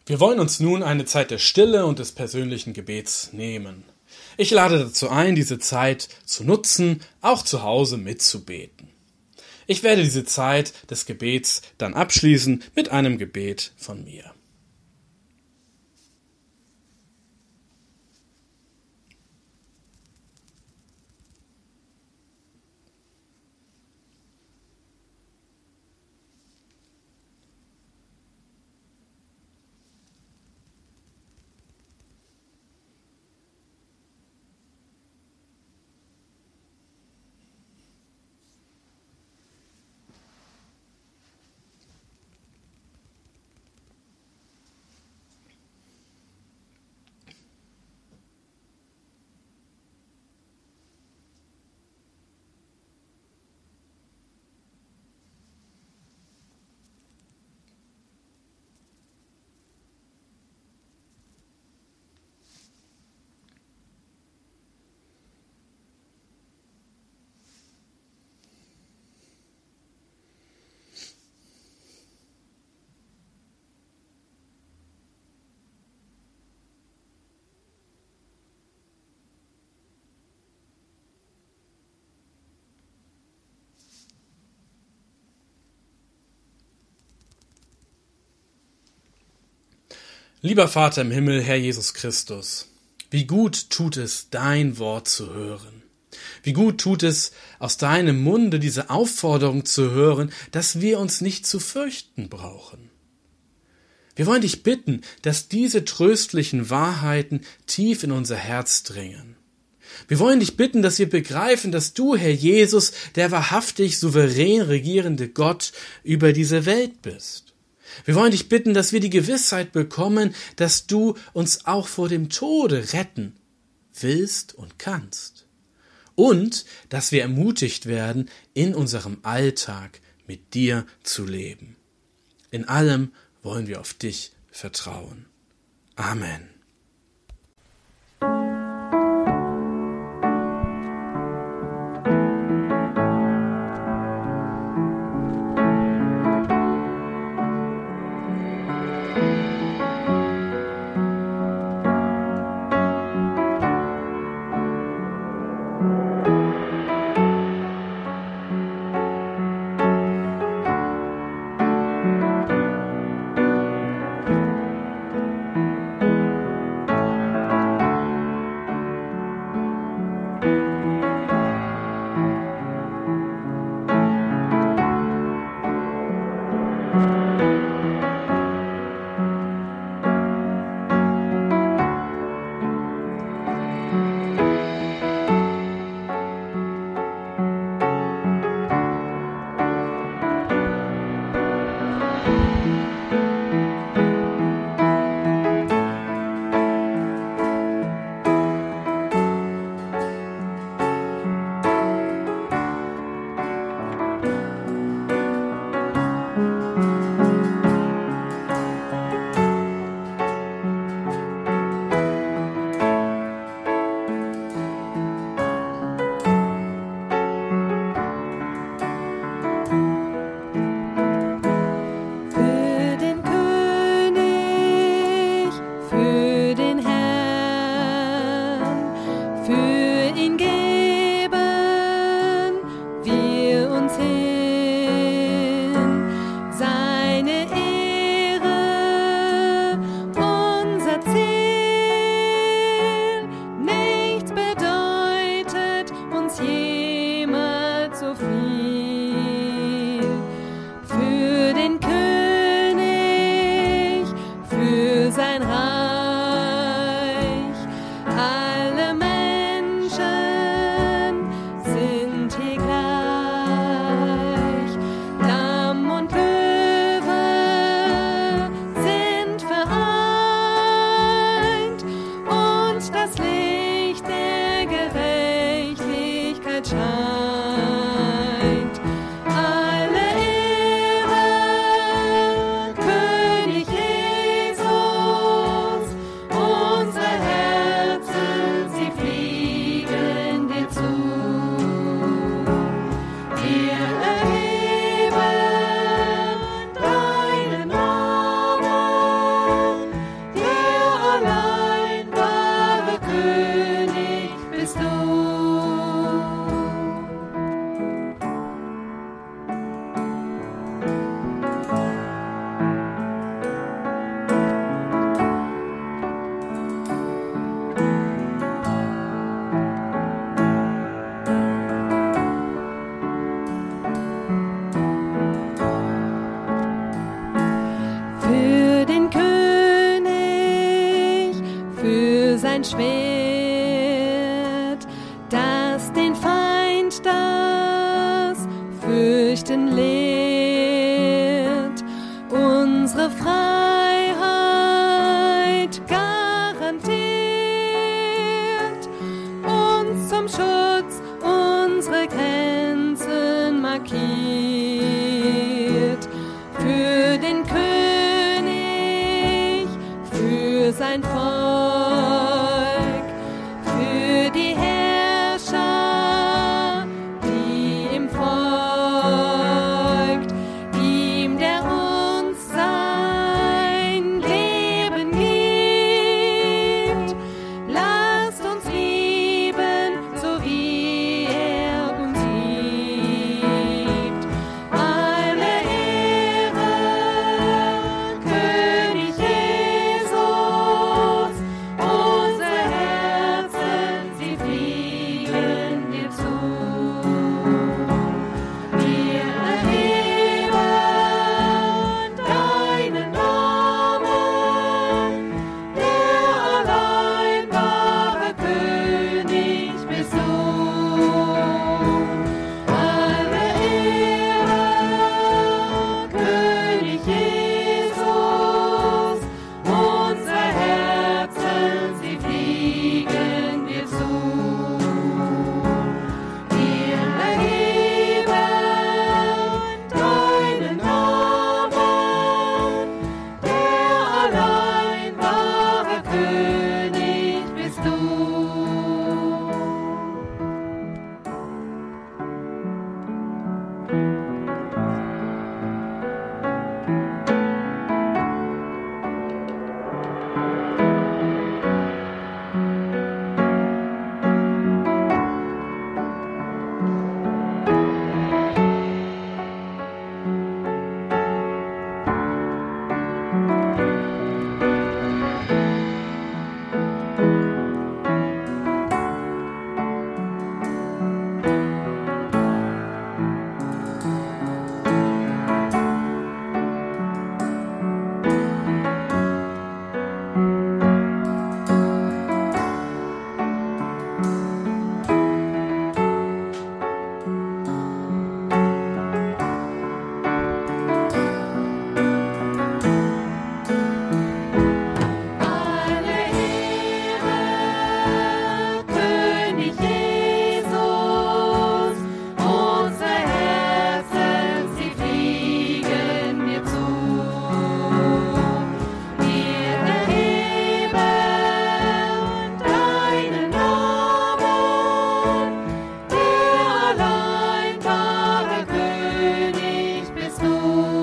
Wir wollen uns nun eine Zeit der Stille und des persönlichen Gebets nehmen. Ich lade dazu ein, diese Zeit zu nutzen, auch zu Hause mitzubeten. Ich werde diese Zeit des Gebets dann abschließen mit einem Gebet von mir. Lieber Vater im Himmel, Herr Jesus Christus, wie gut tut es, dein Wort zu hören. Wie gut tut es, aus deinem Munde diese Aufforderung zu hören, dass wir uns nicht zu fürchten brauchen. Wir wollen dich bitten, dass diese tröstlichen Wahrheiten tief in unser Herz dringen. Wir wollen dich bitten, dass wir begreifen, dass du, Herr Jesus, der wahrhaftig souverän regierende Gott über diese Welt bist. Wir wollen dich bitten, dass wir die Gewissheit bekommen, dass du uns auch vor dem Tode retten willst und kannst. Und dass wir ermutigt werden, in unserem Alltag mit dir zu leben. In allem wollen wir auf dich vertrauen. Amen. ein Schwert, das den Feind das Fürchten lehrt, unsere Freiheit garantiert, uns zum Schutz unsere Grenzen markiert, für den König, für sein Volk, für die Herrscher, die ihm folgt, ihm, der uns sein Leben gibt. Lasst uns lieben, so wie er uns liebt. Alle Ehre, König Jesus, unsere Herzen, sie fliegen dir zu. Wir erheben deinen Namen, der allein wahre König bist du. Alle Ehre, König Jesus, unsere Herzen, sie fliegen dir zu. Wir erheben deinen Namen, der allein wahre König bist du. Alle Ehre, König Jesus, unsere Herzen, sie fliegen dir zu. Wir erheben deinen Namen, der allein wahre König bist du.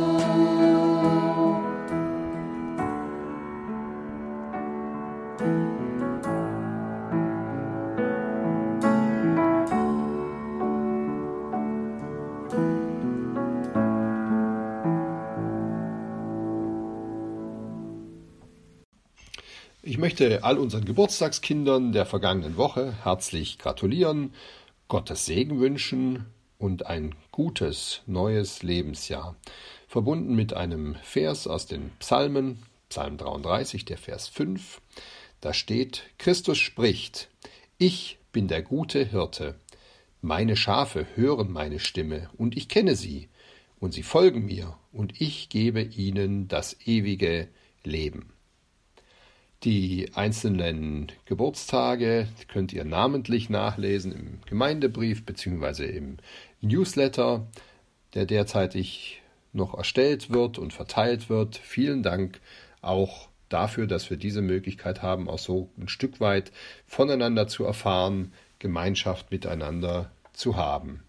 Ich möchte all unseren Geburtstagskindern der vergangenen Woche herzlich gratulieren, Gottes Segen wünschen und ein gutes neues Lebensjahr, verbunden mit einem Vers aus den Psalmen, Psalm 33, der Vers 5. Da steht: Christus spricht: Ich bin der gute Hirte. Meine Schafe hören meine Stimme, und ich kenne sie, und sie folgen mir, und ich gebe ihnen das ewige Leben. Die einzelnen Geburtstage könnt ihr namentlich nachlesen im Gemeindebrief bzw. im Newsletter, der derzeitig noch erstellt wird und verteilt wird. Vielen Dank auch dafür, dass wir diese Möglichkeit haben, auch so ein Stück weit voneinander zu erfahren, Gemeinschaft miteinander zu haben.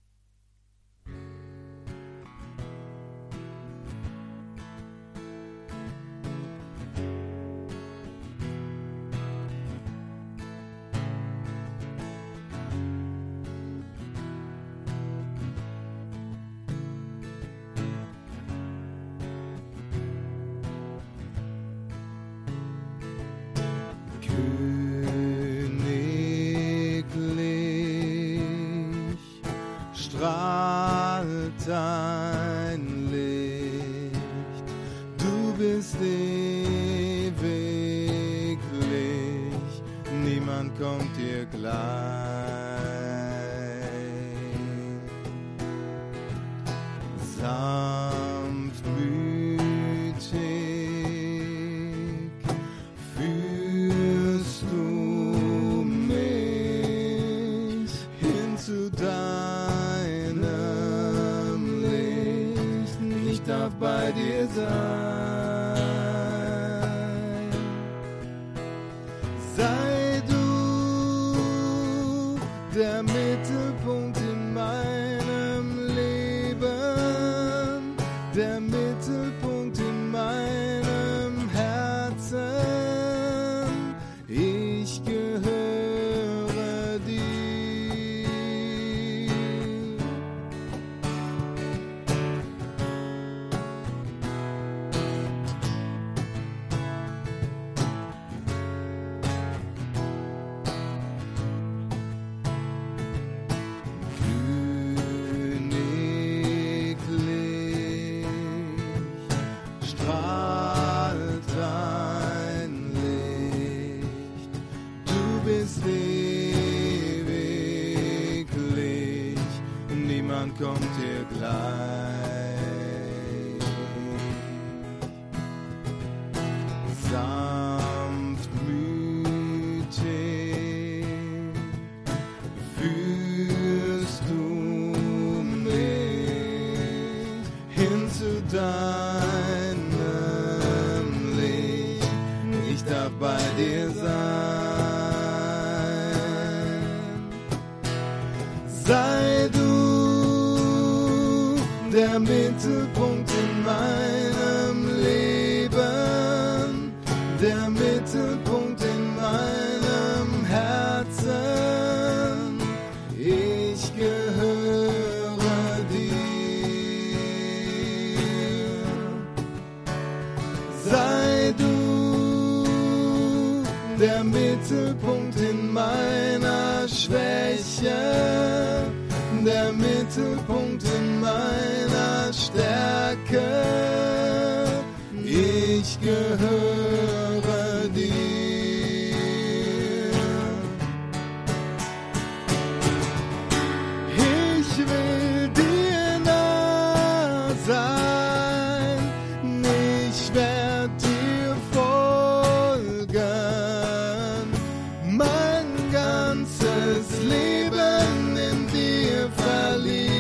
strahlt dein Licht. Du bist ewiglich kommt dir gleich. Sanftmütig führst du mich hin zu deinem Licht. Ich darf bei dir sein. Sei du der Mittelpunkt in meinem Leben, der Mittelpunkt in meinem Herzen. Ich gehöre dir. Königlich strahlt dein Licht. Du bist ewiglich, niemand kommt dir gleich. Sanftmütig führst du mich hin zu deinem Licht. Ich darf bei dir sein. Sei du der Mittelpunkt in meinem Leben, der Mittelpunkt in meinem Herzen. Ich gehöre dir. Sei du der Mittelpunkt in meiner Schwäche, der Mittelpunkt in meiner Stärke. Ich gehöre dir. Ich will dir nah sein, ich werd dir folgen, mein ganzes Leben in dir verlieren.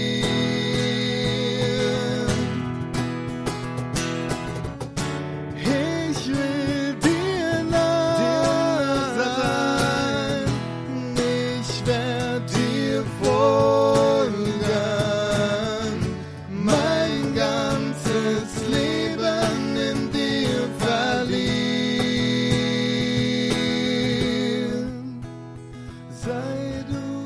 Ich will dir nah sein, ich werd dir folgen, mein ganzes Leben in dir verlieren. Sei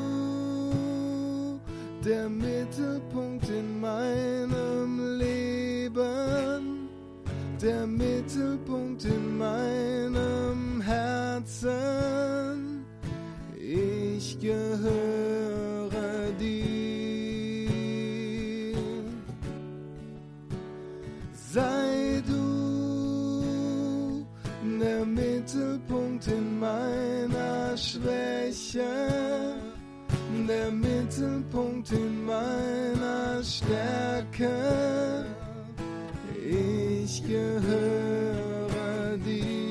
du der Mittelpunkt in meinem Leben, der Mittelpunkt in meinem Herzen. Ich gehöre dir. Sei du der Mittelpunkt in meiner Schwäche, der Mittelpunkt in meiner Stärke. Ich gehöre dir.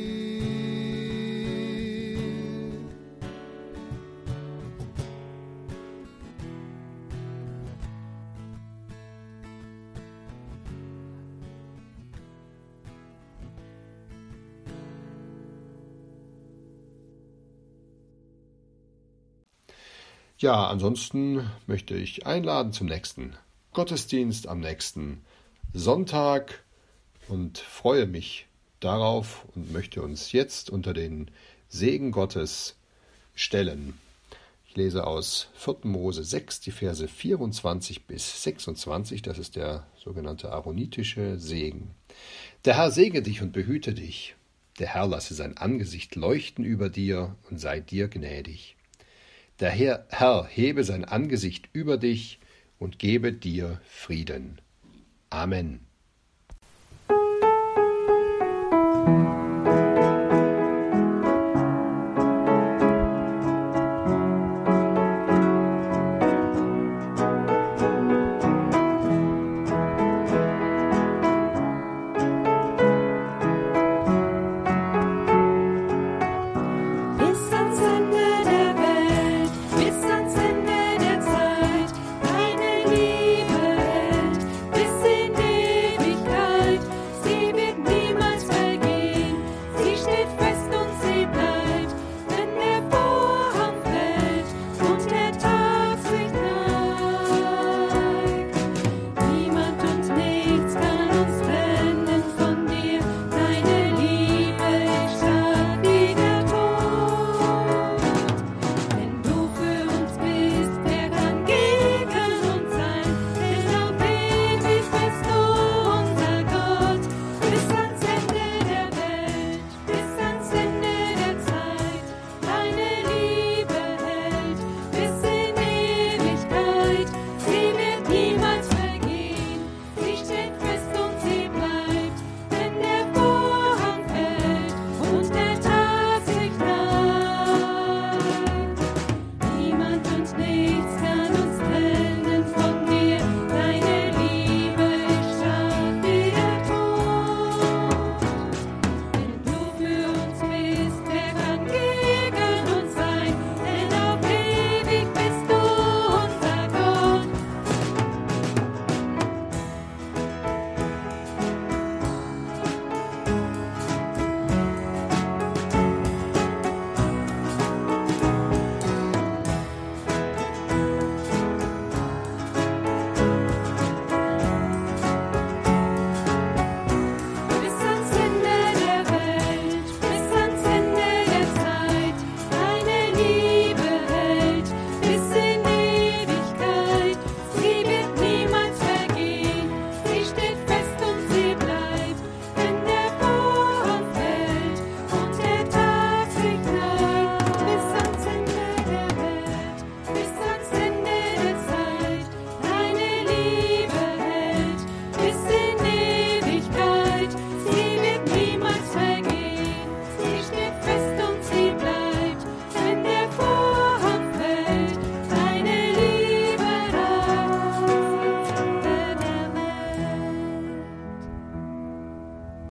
Ja, ansonsten möchte ich einladen zum nächsten Gottesdienst am nächsten Sonntag und freue mich darauf und möchte uns jetzt unter den Segen Gottes stellen. Ich lese aus 4. Mose 6, die Verse 24 bis 26, das ist der sogenannte aaronitische Segen. Der Herr segne dich und behüte dich. Der Herr lasse sein Angesicht leuchten über dir und sei dir gnädig. Der Herr hebe sein Angesicht über dich und gebe dir Frieden. Amen.